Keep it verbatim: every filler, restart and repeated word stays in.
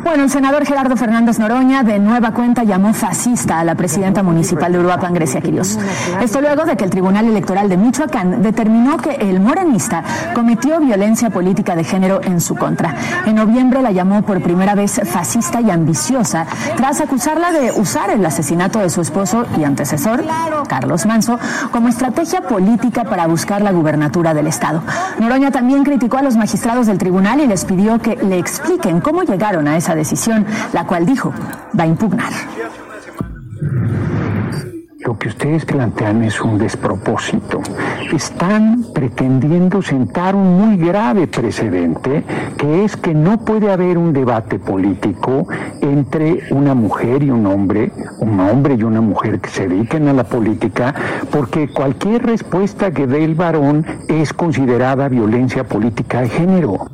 Bueno, el senador Gerardo Fernández Noroña de nueva cuenta llamó fascista a la presidenta municipal de Uruapan, Grecia Quirós. Esto luego de que el Tribunal Electoral de Michoacán determinó que el morenista cometió violencia política de género en su contra. En noviembre la llamó por primera vez fascista y ambiciosa tras acusarla de usar el asesinato de su esposo y antecesor, Carlos Manzo, como estrategia política para buscar la gubernatura del estado. Noroña también criticó a los magistrados del tribunal y les pidió que le expliquen cómo llegaron a esa decisión, la cual dijo va a impugnar. Lo que ustedes plantean es un despropósito. Están pretendiendo sentar un muy grave precedente, que es que no puede haber un debate político entre una mujer y un hombre, un hombre y una mujer que se dediquen a la política, porque cualquier respuesta que dé el varón es considerada violencia política de género.